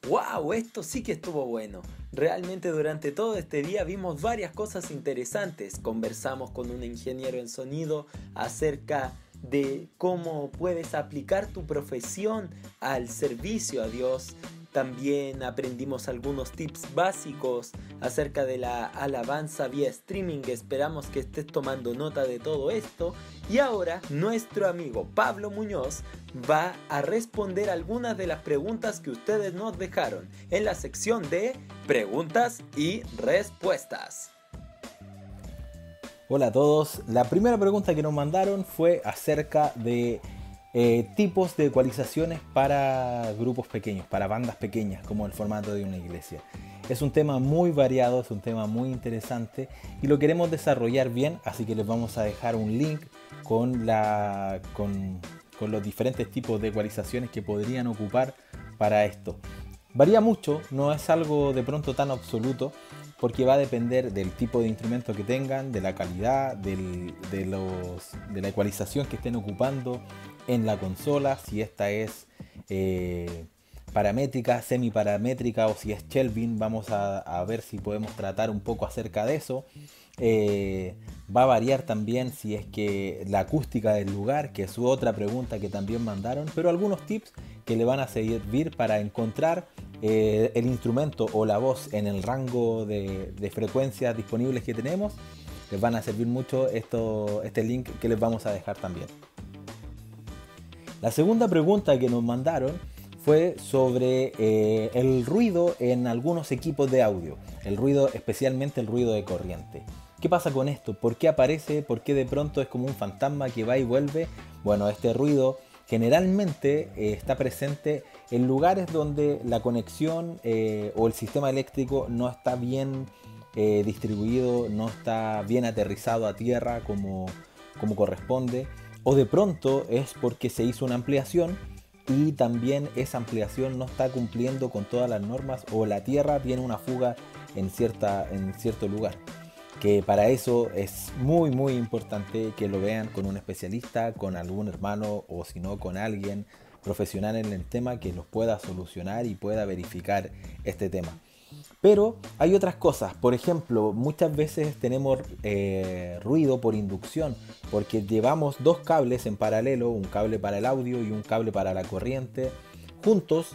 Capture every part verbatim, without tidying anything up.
¡Wow! Esto sí que estuvo bueno. Realmente durante todo este día vimos varias cosas interesantes. Conversamos con un ingeniero en sonido acerca de cómo puedes aplicar tu profesión al servicio a Dios. También aprendimos algunos tips básicos acerca de la alabanza vía streaming. Esperamos que estés tomando nota de todo esto. Y ahora nuestro amigo Pablo Muñoz va a responder algunas de las preguntas que ustedes nos dejaron en la sección de preguntas y respuestas. Hola a todos, la primera pregunta que nos mandaron fue acerca de eh, tipos de ecualizaciones para grupos pequeños, para bandas pequeñas, como el formato de una iglesia. Es un tema muy variado, es un tema muy interesante y lo queremos desarrollar bien, así que les vamos a dejar un link con, la, con, con los diferentes tipos de ecualizaciones que podrían ocupar para esto. Varía mucho, no es algo de pronto tan absoluto, porque va a depender del tipo de instrumento que tengan, de la calidad, del, de, los, de la ecualización que estén ocupando en la consola, si esta es eh, paramétrica, semiparamétrica o si es Kelvin. Vamos a, a ver si podemos tratar un poco acerca de eso. Eh, va a variar también si es que la acústica del lugar, que es otra pregunta que también mandaron, pero algunos tips que le van a servir para encontrar eh, el instrumento o la voz en el rango de, de frecuencias disponibles que tenemos. Les van a servir mucho esto, este link que les vamos a dejar también. La segunda pregunta que nos mandaron fue sobre eh, el ruido en algunos equipos de audio, el ruido, especialmente el ruido de corriente. ¿Qué pasa con esto? ¿Por qué aparece? ¿Por qué de pronto es como un fantasma que va y vuelve? Bueno, este ruido generalmente eh, está presente en lugares donde la conexión eh, o el sistema eléctrico no está bien eh, distribuido, no está bien aterrizado a tierra como, como corresponde, o de pronto es porque se hizo una ampliación y también esa ampliación no está cumpliendo con todas las normas, o la tierra tiene una fuga en, cierta, en cierto lugar. Que para eso es muy muy importante que lo vean con un especialista, con algún hermano o si no con alguien profesional en el tema que los pueda solucionar y pueda verificar este tema. Pero hay otras cosas, por ejemplo, muchas veces tenemos eh, ruido por inducción, porque llevamos dos cables en paralelo, un cable para el audio y un cable para la corriente, juntos,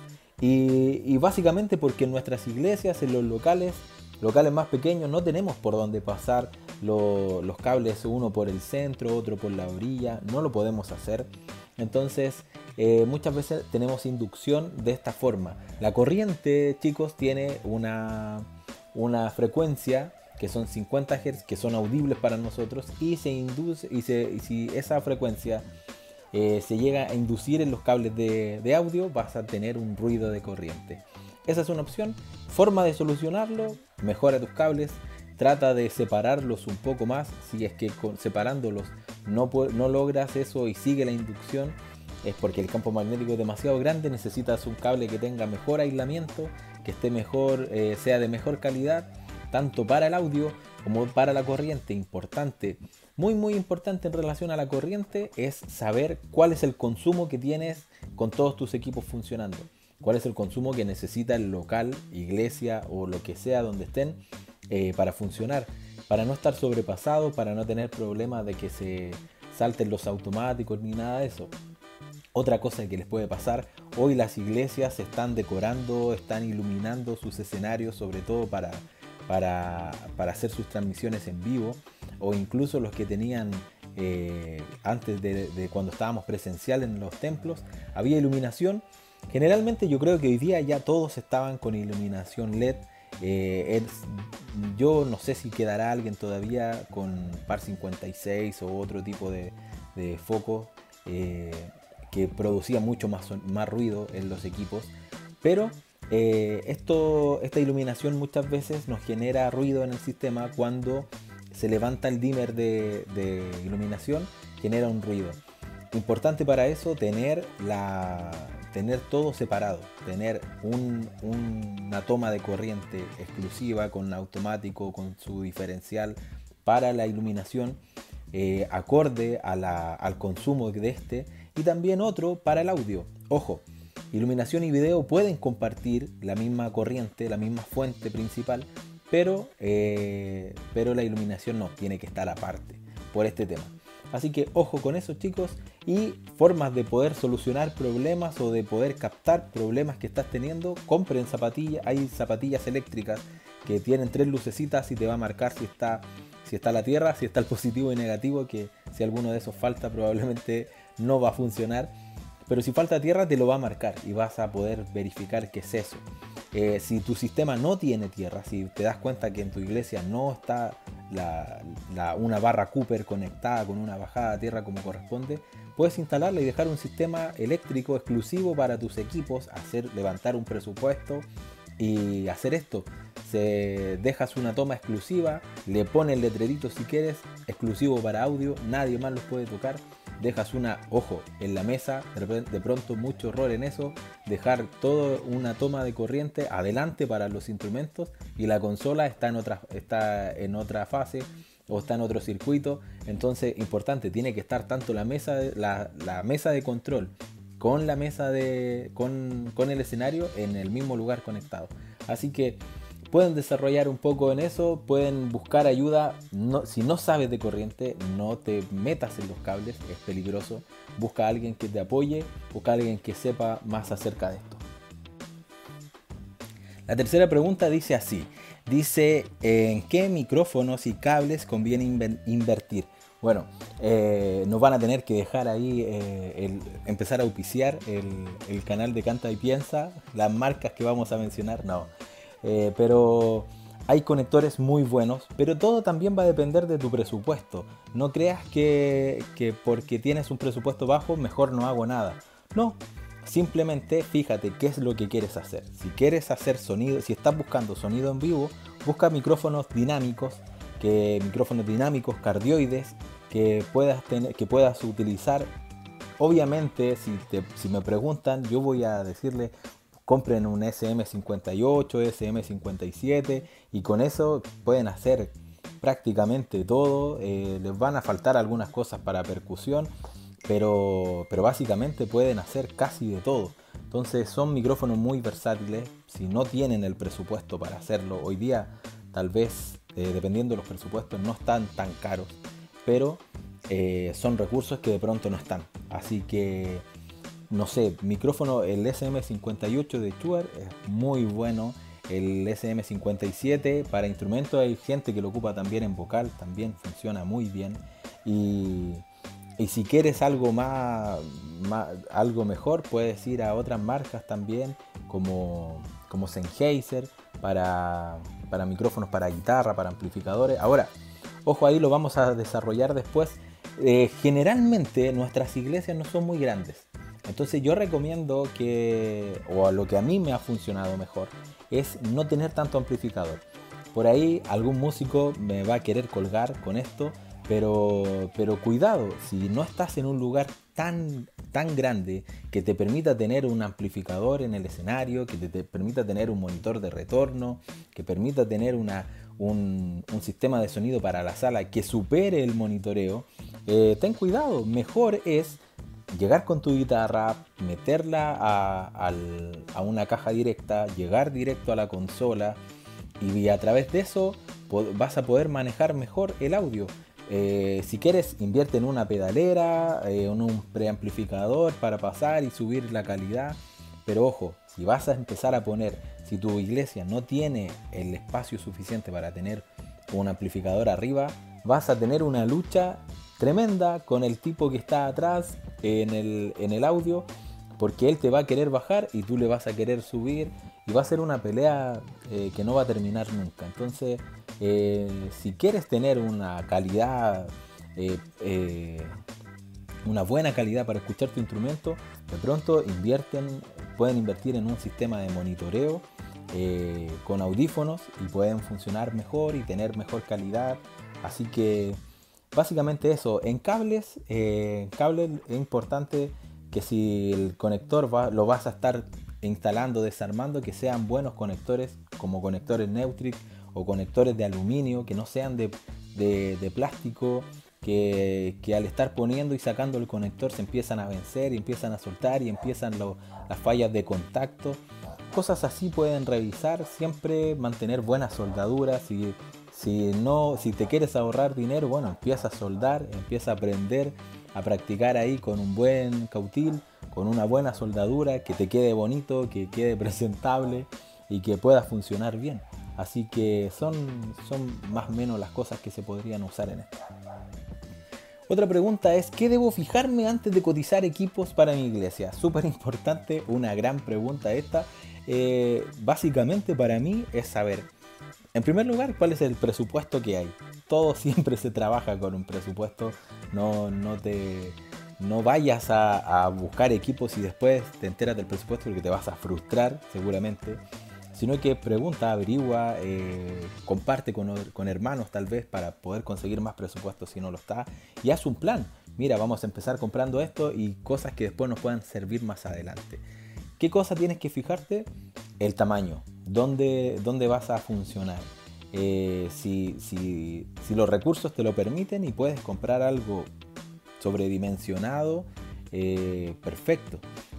y, y básicamente porque en nuestras iglesias, en los locales, locales más pequeños, no tenemos por dónde pasar lo, los cables, uno por el centro, otro por la orilla, no lo podemos hacer. Entonces eh, muchas veces tenemos inducción de esta forma. La corriente, chicos, tiene una, una frecuencia que son cincuenta hertz, que son audibles para nosotros, y se induce, y, se, y si esa frecuencia eh, se llega a inducir en los cables de, de audio, vas a tener un ruido de corriente. Esa es una opción. Forma de solucionarlo: mejora tus cables, trata de separarlos un poco más. Si es que con, separándolos no, no logras eso y sigue la inducción, es porque el campo magnético es demasiado grande. Necesitas un cable que tenga mejor aislamiento, que esté mejor, eh, sea de mejor calidad, tanto para el audio como para la corriente. Importante, muy muy importante en relación a la corriente, es saber cuál es el consumo que tienes con todos tus equipos funcionando. Cuál es el consumo que necesita el local, iglesia o lo que sea donde estén eh, para funcionar, para no estar sobrepasado, para no tener problemas de que se salten los automáticos ni nada de eso. Otra cosa que les puede pasar: hoy las iglesias están decorando, están iluminando sus escenarios, sobre todo para, para, para hacer sus transmisiones en vivo, o incluso los que tenían eh, antes de, de cuando estábamos presencial en los templos, había iluminación. Generalmente yo creo que hoy día ya todos estaban con iluminación L E D. Eh, es, yo no sé si quedará alguien todavía con par cincuenta y seis o otro tipo de, de foco eh, que producía mucho más, más ruido en los equipos. Pero eh, esto, esta iluminación muchas veces nos genera ruido en el sistema. Cuando se levanta el dimmer de, de iluminación, genera un ruido. Importante para eso tener la... tener todo separado, tener un, una toma de corriente exclusiva con automático, con su diferencial para la iluminación, eh, acorde a la, al consumo de este, y también otro para el audio. Ojo, Iluminación y video pueden compartir la misma corriente, la misma fuente principal, pero, eh, pero la iluminación no, tiene que estar aparte por este tema. Así que ojo con eso, chicos, y formas de poder solucionar problemas o de poder captar problemas que estás teniendo. Compren zapatillas, hay zapatillas eléctricas que tienen tres lucecitas y te va a marcar si está, si está la tierra, si está el positivo y negativo, que si alguno de esos falta probablemente no va a funcionar. Pero si falta tierra te lo va a marcar y vas a poder verificar qué es eso. Eh, si tu sistema no tiene tierra, si te das cuenta que en tu iglesia no está la, la, una barra Cooper conectada con una bajada a tierra como corresponde, puedes instalarla y dejar un sistema eléctrico exclusivo para tus equipos, hacer levantar un presupuesto y hacer esto. Se, dejas una toma exclusiva, le pones el letrerito si quieres, exclusivo para audio, nadie más los puede tocar. Dejas una, ojo, en la mesa, de, de pronto mucho error en eso, dejar toda una toma de corriente adelante para los instrumentos y la consola está en otra, está en otra fase o está en otro circuito. Entonces, importante, tiene que estar tanto la mesa de, la, la mesa de control con la mesa de, con, con el escenario en el mismo lugar conectado. Así que pueden desarrollar un poco en eso, pueden buscar ayuda. No, si no sabes de corriente, no te metas en los cables, es peligroso. Busca a alguien que te apoye, busca a alguien que sepa más acerca de esto. La tercera pregunta dice así, dice, ¿en qué micrófonos y cables conviene invertir? Bueno, eh, nos van a tener que dejar ahí, eh, el, empezar a auspiciar el, el canal de Canta y Piensa, las marcas que vamos a mencionar, no. Eh, pero hay conectores muy buenos, pero todo también va a depender de tu presupuesto. No creas que, que porque tienes un presupuesto bajo mejor no hago nada. No, simplemente fíjate qué es lo que quieres hacer. Si quieres hacer sonido, si estás buscando sonido en vivo, busca micrófonos dinámicos, que micrófonos dinámicos cardioides que puedas tener, que puedas utilizar. Obviamente, si, te, si me preguntan, yo voy a decirle, compren un S M cincuenta y ocho, S M cincuenta y siete y con eso pueden hacer prácticamente todo. Eh, les van a faltar algunas cosas para percusión, pero, pero básicamente pueden hacer casi de todo. Entonces son micrófonos muy versátiles. Si no tienen el presupuesto para hacerlo, hoy día tal vez, eh, dependiendo de los presupuestos, no están tan caros, pero eh, son recursos que de pronto no están. Así que no sé, micrófono, el S M cincuenta y ocho de Shure es muy bueno. El S M cincuenta y siete para instrumentos, hay gente que lo ocupa también en vocal, también funciona muy bien. Y, y si quieres algo más, más, algo mejor, puedes ir a otras marcas también, como, como Sennheiser, para, para micrófonos para guitarra, para amplificadores. Ahora, ojo, ahí lo vamos a desarrollar después. Eh, generalmente nuestras iglesias no son muy grandes. Entonces yo recomiendo que, o a lo que a mí me ha funcionado mejor, es no tener tanto amplificador. Por ahí algún músico me va a querer colgar con esto, pero, pero cuidado, si no estás en un lugar tan, tan grande que te permita tener un amplificador en el escenario, que te, te permita tener un monitor de retorno, que permita tener una, un, un sistema de sonido para la sala que supere el monitoreo, eh, ten cuidado, mejor es llegar con tu guitarra, meterla a, al, a una caja directa, llegar directo a la consola y a través de eso vas a poder manejar mejor el audio. Eh, si quieres, invierte en una pedalera, eh, en un preamplificador para pasar y subir la calidad. Pero ojo, si vas a empezar a poner, si tu iglesia no tiene el espacio suficiente para tener un amplificador arriba, vas a tener una lucha tremenda con el tipo que está atrás en el, en el audio, porque él te va a querer bajar y tú le vas a querer subir y va a ser una pelea eh, que no va a terminar nunca. Entonces, eh, si quieres tener una calidad, eh, eh, una buena calidad para escuchar tu instrumento, de pronto invierten, pueden invertir en un sistema de monitoreo eh, con audífonos y pueden funcionar mejor y tener mejor calidad. Así que básicamente eso. En cables, eh, cables es importante que si el conector va, lo vas a estar instalando, desarmando, que sean buenos conectores, como conectores Neutrik o conectores de aluminio, que no sean de, de, de plástico, que, que al estar poniendo y sacando el conector se empiezan a vencer y empiezan a soltar y empiezan lo, las fallas de contacto. Cosas así pueden revisar, siempre mantener buenas soldaduras. Si, si, no, si te quieres ahorrar dinero, bueno, empieza a soldar, empieza a aprender a practicar ahí con un buen cautil, con una buena soldadura, que te quede bonito, que quede presentable y que pueda funcionar bien. Así que son, son más o menos las cosas que se podrían usar en esto. Otra pregunta es, ¿qué debo fijarme antes de cotizar equipos para mi iglesia? Súper importante, una gran pregunta esta. Eh, básicamente para mí es saber, en primer lugar, cuál es el presupuesto que hay. Todo siempre se trabaja con un presupuesto. No, no, te, no vayas a, a buscar equipos y después te enteras del presupuesto porque te vas a frustrar seguramente. Sino que pregunta, averigua, eh, comparte con, con hermanos tal vez para poder conseguir más presupuesto si no lo está. Y haz un plan. Mira, vamos a empezar comprando esto y cosas que después nos puedan servir más adelante. ¿Qué cosa tienes que fijarte? El tamaño. ¿Dónde, dónde vas a funcionar? Eh, si, si, si los recursos te lo permiten y puedes comprar algo sobredimensionado, eh, perfecto.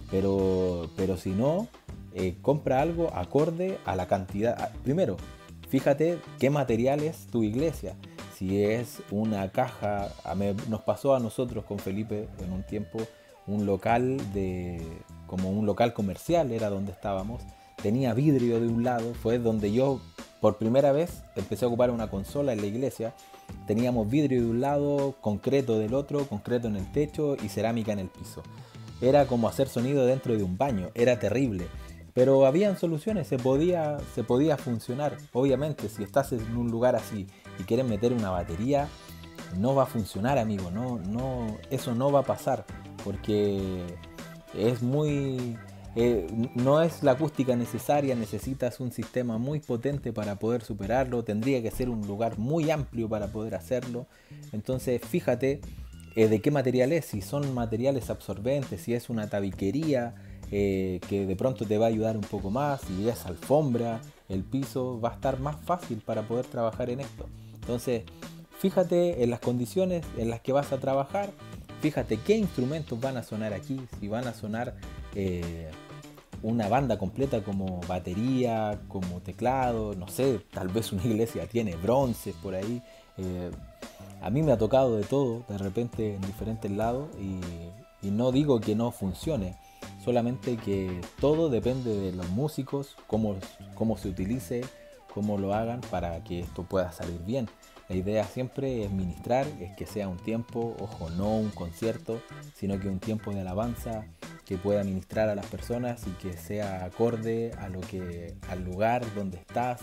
Pero, pero si no, eh, compra algo acorde a la cantidad. Primero, fíjate qué material es tu iglesia. Si es una caja, a me, nos pasó a nosotros con Felipe en un tiempo, un local de, como un local comercial era donde estábamos, tenía vidrio de un lado, fue donde yo por primera vez empecé a ocupar una consola en la iglesia. Teníamos vidrio de un lado, concreto del otro, concreto en el techo y cerámica en el piso. Era como hacer sonido dentro de un baño, era terrible. Pero habían soluciones, se podía, se podía funcionar. Obviamente, si estás en un lugar así y quieres meter una batería, no va a funcionar, amigo. No, no, eso no va a pasar porque es muy... Eh, no es la acústica necesaria, necesitas un sistema muy potente para poder superarlo, tendría que ser un lugar muy amplio para poder hacerlo. Entonces fíjate eh, de qué material es, si son materiales absorbentes, si es una tabiquería eh, que de pronto te va a ayudar un poco más, si es alfombra, el piso va a estar más fácil para poder trabajar en esto. Entonces fíjate en las condiciones en las que vas a trabajar, fíjate qué instrumentos van a sonar aquí, si van a sonar eh, una banda completa como batería, como teclado, no sé, tal vez una iglesia tiene bronces por ahí. Eh, a mí me ha tocado de todo, de repente en diferentes lados, y, y no digo que no funcione, solamente que todo depende de los músicos, cómo, cómo se utilice, cómo lo hagan para que esto pueda salir bien. La idea siempre es ministrar, es que sea un tiempo, ojo, no un concierto, sino que un tiempo de alabanza que pueda ministrar a las personas y que sea acorde a lo que, al lugar donde estás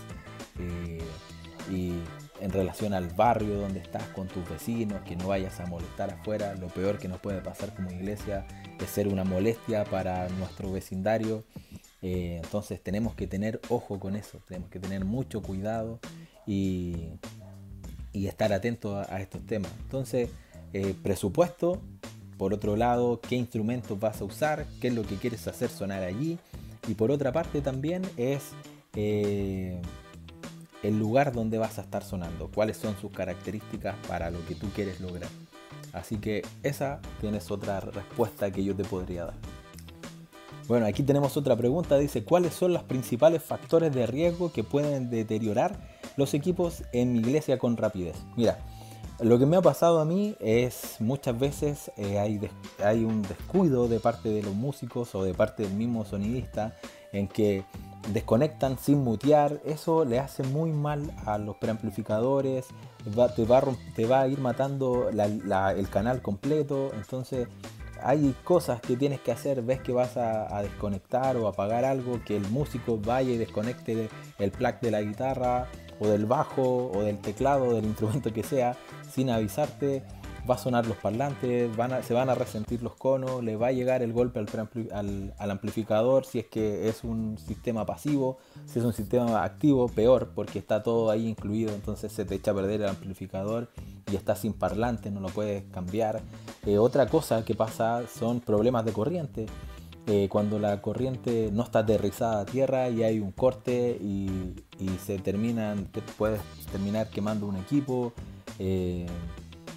eh, y en relación al barrio donde estás con tus vecinos, que no vayas a molestar afuera. Lo peor que nos puede pasar como iglesia es ser una molestia para nuestro vecindario. Eh, entonces tenemos que tener ojo con eso, tenemos que tener mucho cuidado y, y estar atentos a, a estos temas. Entonces, eh, presupuesto. Por otro lado, qué instrumentos vas a usar, qué es lo que quieres hacer sonar allí. Y por otra parte también es eh, el lugar donde vas a estar sonando, cuáles son sus características para lo que tú quieres lograr. Así que esa tienes otra respuesta que yo te podría dar. Bueno, aquí tenemos otra pregunta, dice, ¿cuáles son los principales factores de riesgo que pueden deteriorar los equipos en mi iglesia con rapidez? Mira, lo que me ha pasado a mí es muchas veces eh, hay, des- hay un descuido de parte de los músicos o de parte del mismo sonidista en que desconectan sin mutear. Eso le hace muy mal a los preamplificadores, va, te, va a, rom- te va a ir matando la- la- el canal completo. Entonces hay cosas que tienes que hacer, ves que vas a, a desconectar o apagar algo, que el músico vaya y desconecte el plug de la guitarra o del bajo o del teclado o del instrumento que sea sin avisarte. Va a sonar los parlantes, van a, se van a resentir los conos, le va a llegar el golpe al, preampli- al, al amplificador si es que es un sistema pasivo. Si es un sistema activo, peor, porque está todo ahí incluido, entonces se te echa a perder el amplificador y está sin parlante, no lo puedes cambiar. Eh, otra cosa que pasa son problemas de corriente. Eh, cuando la corriente no está aterrizada a tierra y hay un corte y, y se terminan, te puedes terminar quemando un equipo. Eh,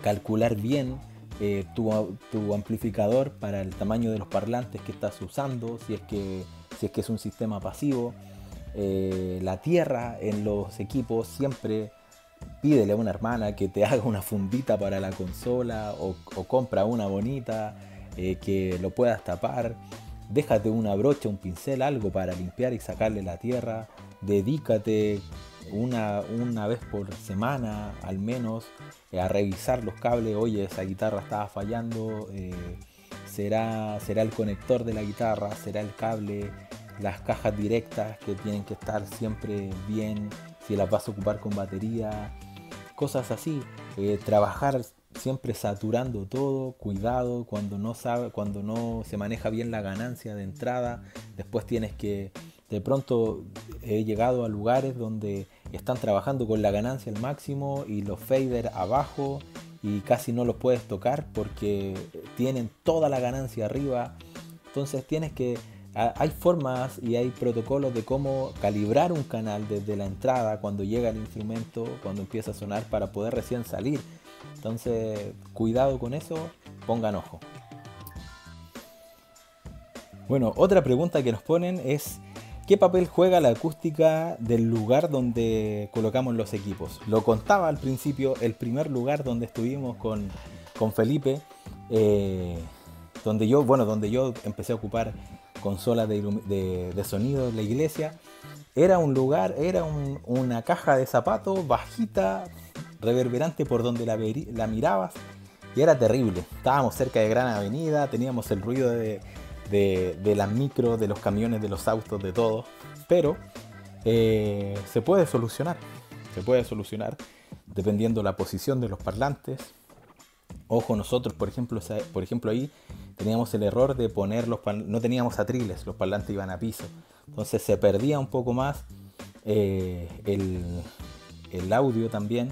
calcular bien eh, tu, tu amplificador para el tamaño de los parlantes que estás usando, si es que, si es, que es un sistema pasivo. Eh, la tierra en los equipos, siempre pídele a una hermana que te haga una fundita para la consola, o, o compra una bonita eh, que lo puedas tapar. Déjate una brocha, un pincel, algo para limpiar y sacarle la tierra. Dedícate una, una vez por semana al menos eh, a revisar los cables. Oye, esa guitarra estaba fallando, eh, será, será el conector de la guitarra, será el cable, las cajas directas que tienen que estar siempre bien, si las vas a ocupar con batería, cosas así. Eh, trabajar siempre saturando todo, cuidado cuando no sabe, cuando no se maneja bien la ganancia de entrada. Después tienes que, de pronto he llegado a lugares donde están trabajando con la ganancia al máximo y los fader abajo y casi no los puedes tocar porque tienen toda la ganancia arriba. Entonces tienes que, hay formas y hay protocolos de cómo calibrar un canal desde la entrada cuando llega el instrumento, cuando empieza a sonar, para poder recién salir. Entonces, cuidado con eso, pongan ojo. Bueno, otra pregunta que nos ponen es: ¿qué papel juega la acústica del lugar donde colocamos los equipos? Lo contaba al principio, el primer lugar donde estuvimos con, con Felipe, eh, donde yo, bueno, donde yo empecé a ocupar consolas de, de, de sonido en la iglesia. Era un lugar, era un, una caja de zapatos bajita, reverberante por donde la, la mirabas, y era terrible. Estábamos cerca de Gran Avenida, teníamos el ruido de, de, de las micros, de los camiones, de los autos, de todo, pero eh, se puede solucionar, se puede solucionar dependiendo la posición de los parlantes. Ojo, nosotros por ejemplo, por ejemplo ahí teníamos el error de poner los parlantes, no teníamos atriles, los parlantes iban a piso, entonces se perdía un poco más eh, el, el audio también,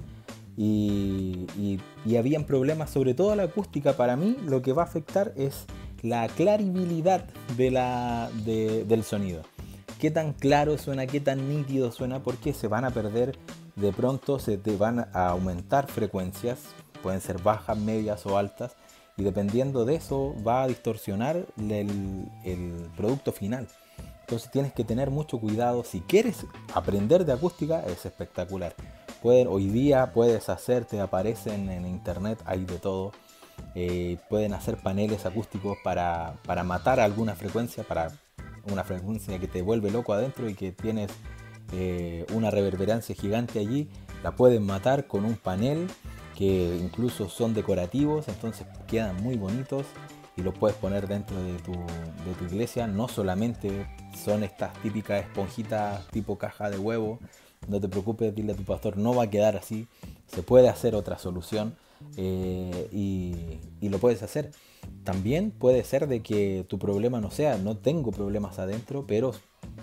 y, y, y habían problemas, sobre todo la acústica. Para mí lo que va a afectar es la claribilidad de la, de, del sonido, qué tan claro suena, qué tan nítido suena, porque se van a perder, de pronto se te van a aumentar frecuencias, pueden ser bajas, medias o altas, y dependiendo de eso va a distorsionar el, el producto final. Entonces tienes que tener mucho cuidado. Si quieres aprender de acústica, es espectacular. Pueden, hoy día puedes hacer, te aparecen en internet, hay de todo. Eh, pueden hacer paneles acústicos para, para matar alguna frecuencia, para una frecuencia que te vuelve loco adentro y que tienes eh, una reverberancia gigante allí. La pueden matar con un panel, que incluso son decorativos, entonces quedan muy bonitos y los puedes poner dentro de tu, de tu iglesia. No solamente son estas típicas esponjitas tipo caja de huevo, no te preocupes, dile a tu pastor, no va a quedar así, se puede hacer otra solución eh, y, y lo puedes hacer. También puede ser de que tu problema no sea, no tengo problemas adentro, pero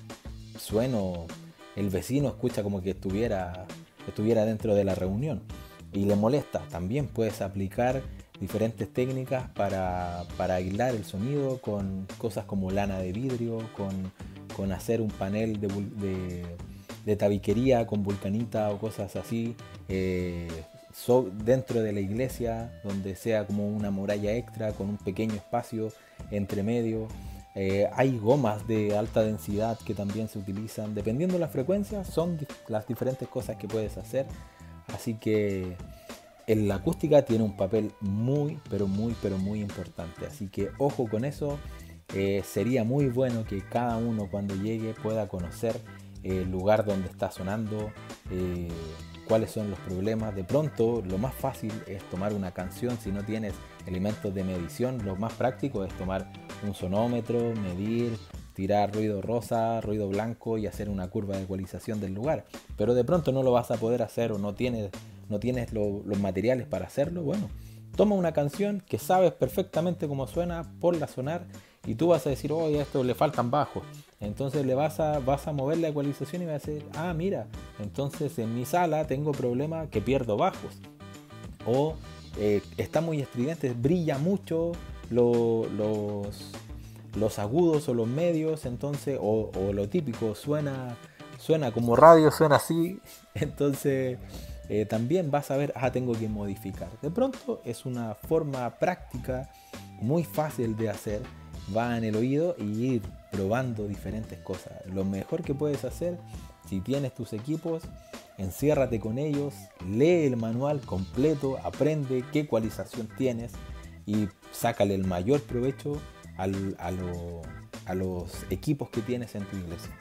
sueno, el vecino escucha como que estuviera, estuviera dentro de la reunión y le molesta. También puedes aplicar diferentes técnicas para, para aislar el sonido con cosas como lana de vidrio, con, con hacer un panel de, de, de tabiquería con vulcanita o cosas así, eh, so, dentro de la iglesia, donde sea como una muralla extra con un pequeño espacio entre medio. Eh, hay gomas de alta densidad que también se utilizan, dependiendo de la frecuencia, son las diferentes cosas que puedes hacer. Así que en la acústica tiene un papel muy, pero muy, pero muy importante. Así que ojo con eso. Eh, sería muy bueno que cada uno cuando llegue pueda conocer eh, el lugar donde está sonando, eh, cuáles son los problemas. De pronto lo más fácil es tomar una canción. Si no tienes elementos de medición, lo más práctico es tomar un sonómetro, medir, tirar ruido rosa, ruido blanco y hacer una curva de ecualización del lugar. Pero de pronto no lo vas a poder hacer o no tienes, no tienes lo, los materiales para hacerlo. Bueno, toma una canción que sabes perfectamente cómo suena, ponla a sonar y tú vas a decir, oye, a esto le faltan bajos. Entonces le vas a, vas a mover la ecualización y vas a decir, ah, mira, entonces en mi sala tengo problema que pierdo bajos. O eh, está muy estridente, brilla mucho lo, los... los agudos o los medios, entonces, o, o lo típico, suena, suena como radio, suena así, entonces eh, también vas a ver, ah, tengo que modificar. De pronto es una forma práctica, muy fácil de hacer. Va en el oído y ir probando diferentes cosas. Lo mejor que puedes hacer, si tienes tus equipos, enciérrate con ellos, lee el manual completo, aprende qué ecualización tienes y sácale el mayor provecho al, a, lo, a los equipos que tienes en tu iglesia.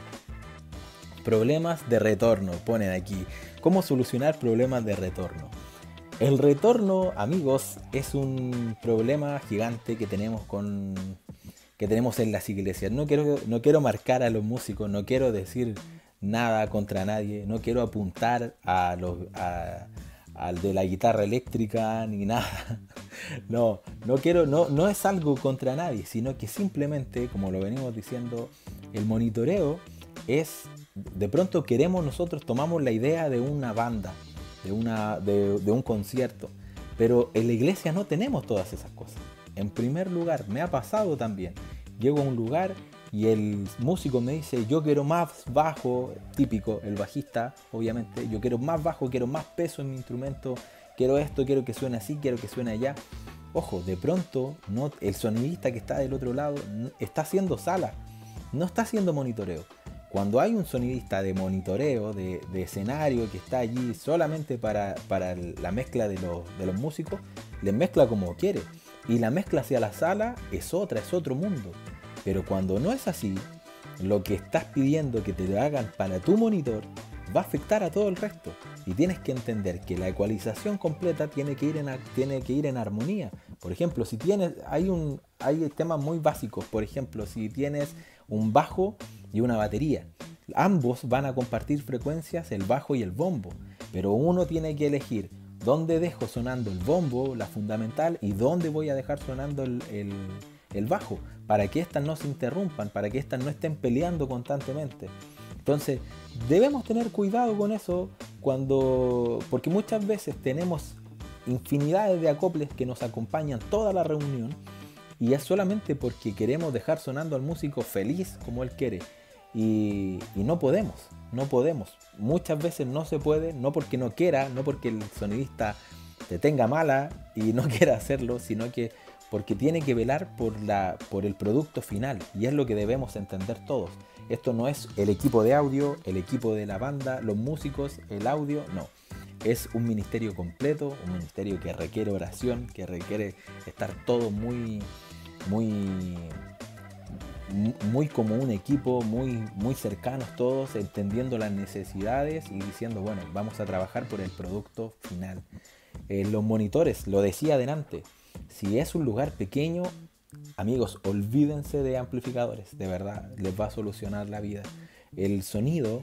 Problemas de retorno, ponen aquí. ¿Cómo solucionar problemas de retorno? El retorno, amigos, es un problema gigante que tenemos con que tenemos en las iglesias. No quiero, no quiero marcar a los músicos, no quiero decir nada contra nadie, no quiero apuntar a los a, al de la guitarra eléctrica ni nada. No, no quiero, no, no es algo contra nadie, sino que simplemente, como lo venimos diciendo, el monitoreo es, de pronto queremos nosotros, tomamos la idea de una banda, de, una, de, de un concierto, pero en la iglesia no tenemos todas esas cosas. En primer lugar, me ha pasado también, llego a un lugar y el músico me dice, yo quiero más bajo, típico, el bajista, obviamente, yo quiero más bajo, quiero más peso en mi instrumento, quiero esto, quiero que suene así, quiero que suene allá. Ojo, de pronto no, el sonidista que está del otro lado está haciendo sala, no está haciendo monitoreo. Cuando hay un sonidista de monitoreo, de, de escenario, que está allí solamente para, para la mezcla de los, de los músicos, les mezcla como quiere. Y la mezcla hacia la sala es otra, es otro mundo. Pero cuando no es así, lo que estás pidiendo que te lo hagan para tu monitor va a afectar a todo el resto. Y tienes que entender que la ecualización completa tiene que ir en, tiene que ir en armonía. Por ejemplo, si tienes, hay, un, hay temas muy básicos. Por ejemplo, si tienes un bajo y una batería, ambos van a compartir frecuencias, el bajo y el bombo. Pero uno tiene que elegir dónde dejo sonando el bombo, la fundamental, y dónde voy a dejar sonando el, el, el bajo, para que éstas no se interrumpan, para que éstas no estén peleando constantemente. Entonces, debemos tener cuidado con eso, cuando, porque muchas veces tenemos infinidades de acoples que nos acompañan toda la reunión, y es solamente porque queremos dejar sonando al músico feliz como él quiere, y, y no podemos. No podemos, muchas veces no se puede, no porque no quiera, no porque el sonidista te tenga mala y no quiera hacerlo, sino que porque tiene que velar por, la, por el producto final, y es lo que debemos entender todos. Esto no es el equipo de audio, el equipo de la banda, los músicos, el audio, no. Es un ministerio completo, un ministerio que requiere oración, que requiere estar todo muy, muy... muy como un equipo, muy, muy cercanos todos, entendiendo las necesidades y diciendo, bueno, vamos a trabajar por el producto final. Eh, los monitores, lo decía adelante, si es un lugar pequeño, amigos, olvídense de amplificadores, de verdad, les va a solucionar la vida. El sonido,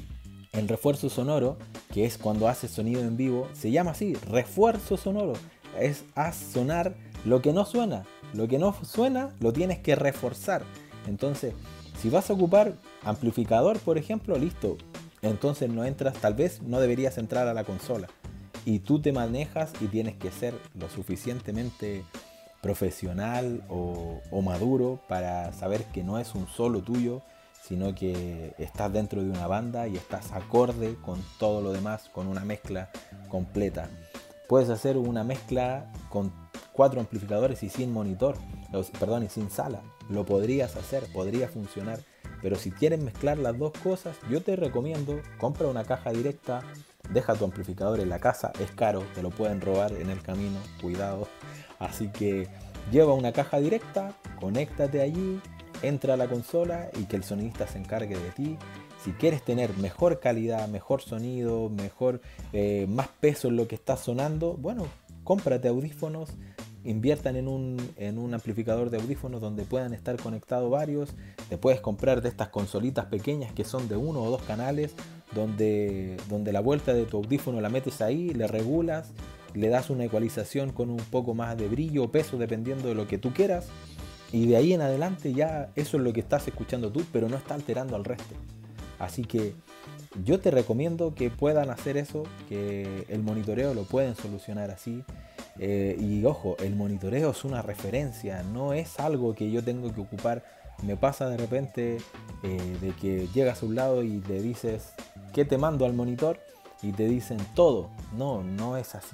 el refuerzo sonoro, que es cuando haces sonido en vivo, se llama así, refuerzo sonoro, es haz sonar lo que no suena, lo que no suena lo tienes que reforzar. Entonces, si vas a ocupar amplificador, por ejemplo, listo. Entonces no entras, tal vez no deberías entrar a la consola. Y tú te manejas y tienes que ser lo suficientemente profesional o, o maduro para saber que no es un solo tuyo, sino que estás dentro de una banda y estás acorde con todo lo demás, con una mezcla completa. Puedes hacer una mezcla con cuatro amplificadores y sin monitor, perdón, y sin sala. Lo podrías hacer, podría funcionar, pero si quieres mezclar las dos cosas, yo te recomiendo, compra una caja directa, deja tu amplificador en la casa, es caro, te lo pueden robar en el camino, cuidado. Así que lleva una caja directa, conéctate allí, entra a la consola y que el sonidista se encargue de ti. Si quieres tener mejor calidad, mejor sonido, mejor, eh, más peso en lo que está sonando, bueno, cómprate audífonos, inviertan en un, en un amplificador de audífonos donde puedan estar conectados varios. Te puedes comprar de estas consolitas pequeñas que son de uno o dos canales, donde, donde la vuelta de tu audífono la metes ahí, le regulas, le das una ecualización con un poco más de brillo o peso dependiendo de lo que tú quieras, y de ahí en adelante ya eso es lo que estás escuchando tú, pero no está alterando al resto. Así que yo te recomiendo que puedan hacer eso, que el monitoreo lo pueden solucionar así. Eh, y ojo, el monitoreo es una referencia, no es algo que yo tengo que ocupar. Me pasa de repente eh, de que llegas a un lado y le dices, ¿qué te mando al monitor? y te dicen todo. No, no es así.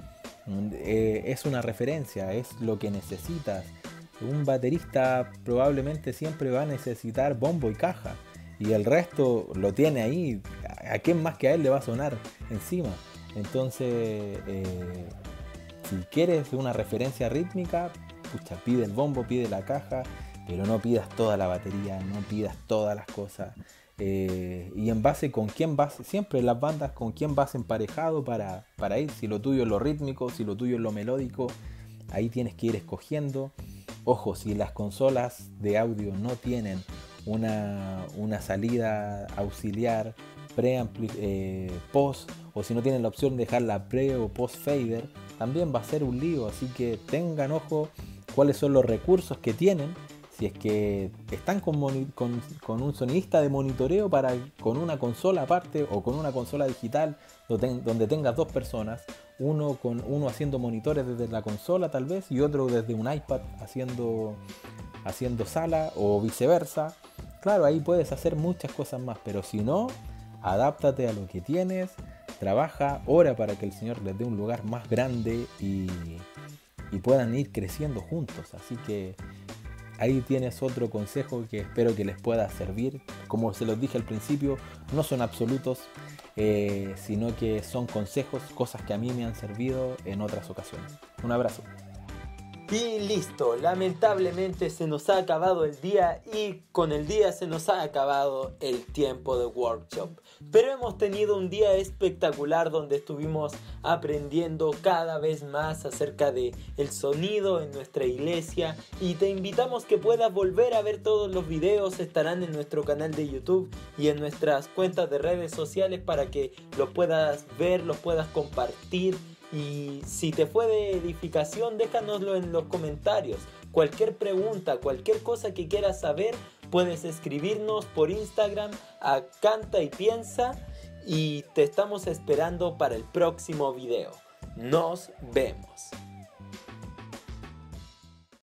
Eh, es una referencia, es lo que necesitas. Un baterista probablemente siempre va a necesitar bombo y caja, y el resto lo tiene ahí. ¿A quién más que a él le va a sonar encima? Entonces, eh, si quieres una referencia rítmica, pucha, pide el bombo, pide la caja, pero no pidas toda la batería, no pidas todas las cosas. Eh, y en base con quién vas, siempre las bandas, con quién vas emparejado para, para ir. Si lo tuyo es lo rítmico, si lo tuyo es lo melódico, ahí tienes que ir escogiendo. Ojo, si las consolas de audio no tienen una, una salida auxiliar pre-ampli, eh, post, o si no tienen la opción de dejarla pre o post fader, también va a ser un lío. Así que tengan ojo cuáles son los recursos que tienen. Si es que están con, moni- con, con un sonidista de monitoreo para, con una consola aparte, o con una consola digital donde, donde tengas dos personas, uno, con, uno haciendo monitores desde la consola tal vez, y otro desde un iPad haciendo, haciendo sala, o viceversa. Claro, ahí puedes hacer muchas cosas más, pero si no, adáptate a lo que tienes, trabaja, ora para que el Señor les dé un lugar más grande y, y puedan ir creciendo juntos. Así que ahí tienes otro consejo que espero que les pueda servir. Como se los dije al principio, no son absolutos, eh, sino que son consejos, cosas que a mí me han servido en otras ocasiones. Un abrazo. Y listo, lamentablemente se nos ha acabado el día, y con el día se nos ha acabado el tiempo de workshop. Pero hemos tenido un día espectacular donde estuvimos aprendiendo cada vez más acerca de el sonido en nuestra iglesia, y te invitamos que puedas volver a ver todos los videos. Estarán en nuestro canal de YouTube y en nuestras cuentas de redes sociales para que los puedas ver, los puedas compartir. Y si te fue de edificación, déjanoslo en los comentarios. Cualquier pregunta, cualquier cosa que quieras saber, puedes escribirnos por Instagram a Canta y Piensa, y te estamos esperando para el próximo video. Nos vemos.